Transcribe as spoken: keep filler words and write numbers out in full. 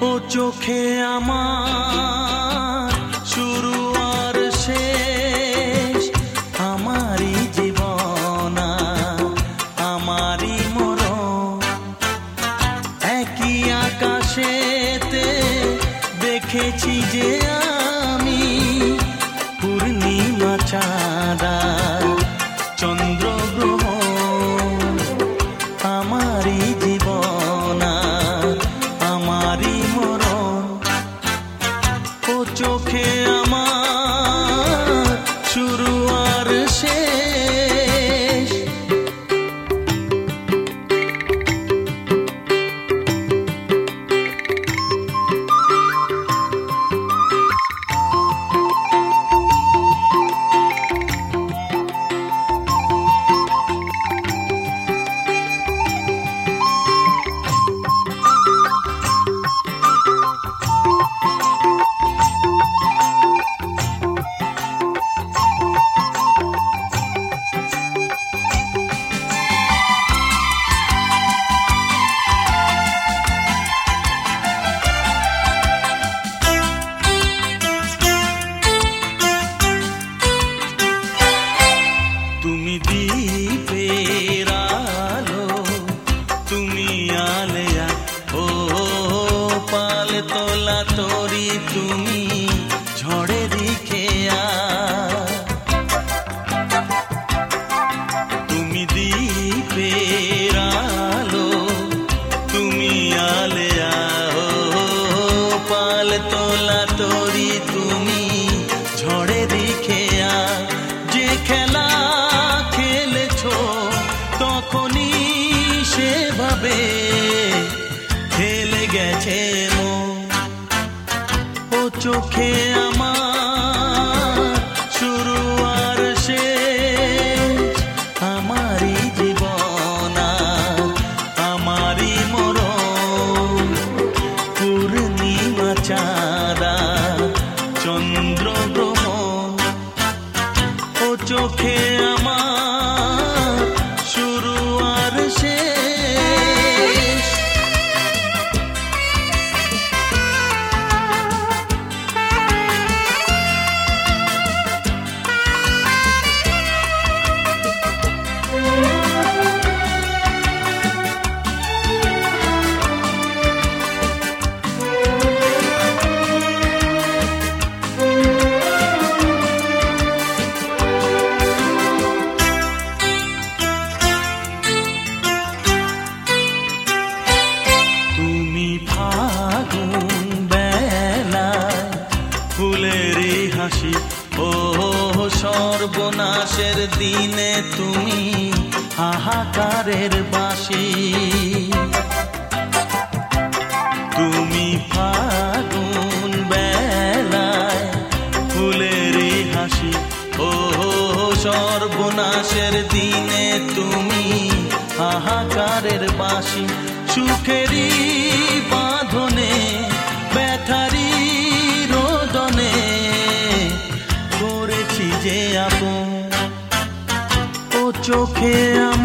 ও চোখে আমার শুরু আর শেষ, আমারই জীবন আমারই মরণ। একই আকাশেতে দেখেছি যে আমি পূর্ণিমা চাঁদা চন্দ্র গ্রহ, আমারই জীবন আমারই মরণ। ও চোখে আমার শুরু আর শেষ। তুমি দীপের আলো, তুমি আলেয়া ও পাল তোলা তরি, তুমি ঝড়েরই খেয়া। তুমি দীপের আলো, তুমি আলেয়া ও পাল তোলা তরি, তুমি ঝড়েরই খেয়া। যে খেলা তখনই সেভাবে খেলে গেছে মন। ও চোখে আমার শুরু আর শেষ, আমারই জীবন আমারই মরণ। পূর্ণিমা চাঁদা চন্দ্র গ্রহণ, ও চোখে আমার শুরু আর শেষ। ফুলেরই হাসি ও সর্বনাশের দিনে তুমি হাহাকারের বাঁশি। তুমি ফাগুন বেলায় ফুলেরই হাসি ও সর্বনাশের দিনে তুমি হাহাকারের বাঁশি। সুখেরই বাঁধনে ব্যথারি রোদনে করেছি যে আপন। ও চোখে